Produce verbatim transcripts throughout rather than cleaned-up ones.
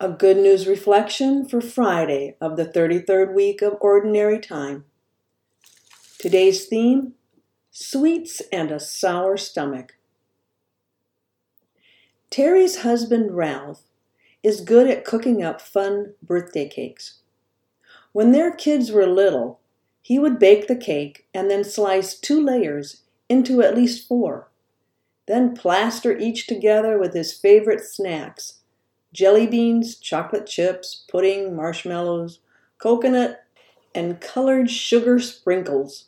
A Good News Reflection for Friday of the thirty-third week of Ordinary Time. Today's theme, Sweets and a Sour Stomach. Terry's husband, Ralph, is good at cooking up fun birthday cakes. When their kids were little, he would bake the cake and then slice two layers into at least four, then plaster each together with his favorite snacks: jelly beans, chocolate chips, pudding, marshmallows, coconut, and colored sugar sprinkles.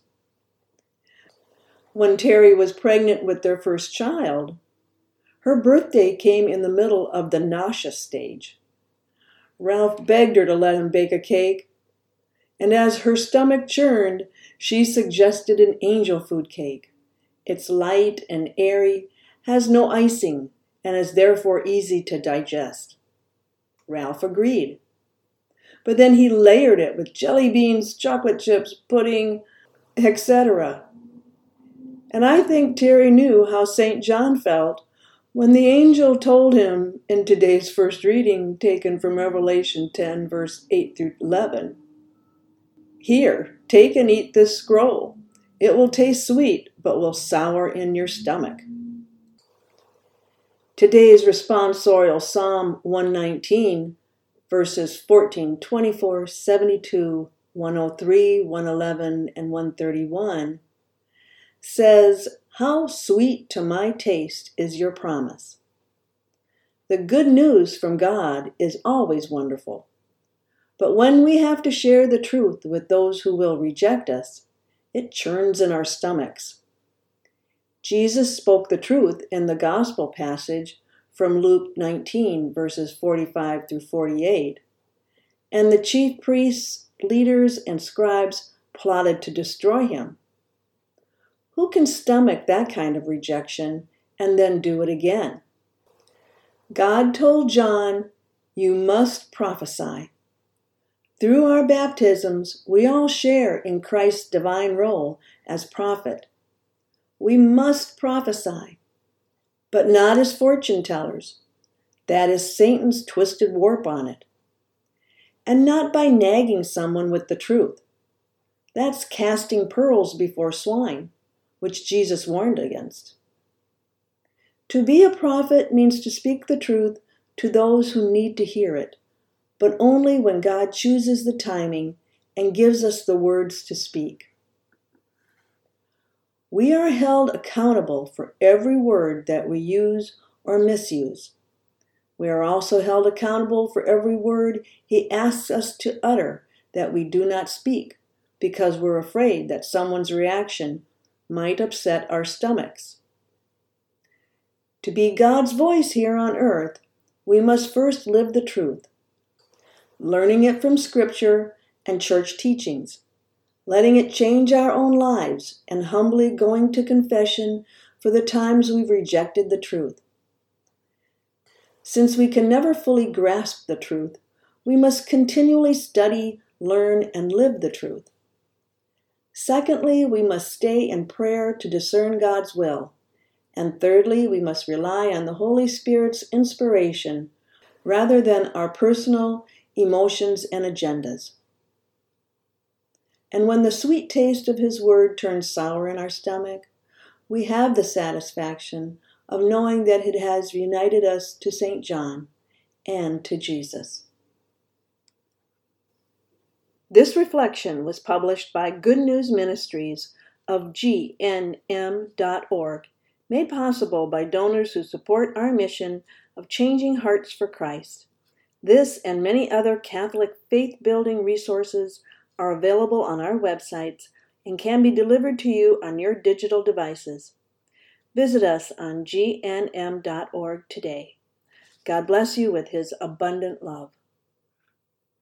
When Terry was pregnant with their first child, her birthday came in the middle of the nauseous stage. Ralph begged her to let him bake a cake, and as her stomach churned, she suggested an angel food cake. It's light and airy, has no icing, and is therefore easy to digest. Ralph agreed. But then he layered it with jelly beans, chocolate chips, pudding, et cetera. And I think Terry knew how Saint John felt when the angel told him in today's first reading, taken from Revelation ten, verse eight through eleven, "Here, take and eat this scroll. It will taste sweet, but will sour in your stomach." Today's responsorial Psalm one nineteen, verses fourteen, twenty-four, seventy-two, one oh three, one eleven, and one thirty-one, says, "How sweet to my taste is your promise." The good news from God is always wonderful. But when we have to share the truth with those who will reject us, it churns in our stomachs. Jesus spoke the truth in the gospel passage from Luke nineteen, verses forty-five through forty-eight, and the chief priests, leaders, and scribes plotted to destroy him. Who can stomach that kind of rejection and then do it again? God told John, "You must prophesy." Through our baptisms, we all share in Christ's divine role as prophet. We must prophesy, but not as fortune tellers. That is Satan's twisted warp on it. And not by nagging someone with the truth. That's casting pearls before swine, which Jesus warned against. To be a prophet means to speak the truth to those who need to hear it, but only when God chooses the timing and gives us the words to speak. We are held accountable for every word that we use or misuse. We are also held accountable for every word He asks us to utter that we do not speak, because we're afraid that someone's reaction might upset our stomachs. To be God's voice here on earth, we must first live the truth, learning it from Scripture and church teachings, letting it change our own lives, and humbly going to confession for the times we've rejected the truth. Since we can never fully grasp the truth, we must continually study, learn, and live the truth. Secondly, we must stay in prayer to discern God's will. And thirdly, we must rely on the Holy Spirit's inspiration rather than our personal emotions and agendas. And when the sweet taste of His word turns sour in our stomach, we have the satisfaction of knowing that it has united us to Saint John and to Jesus. This reflection was published by Good News Ministries of G N M dot org, made possible by donors who support our mission of changing hearts for Christ. This and many other Catholic faith-building resources are available on our websites and can be delivered to you on your digital devices. Visit us on G N M dot org today. God bless you with His abundant love.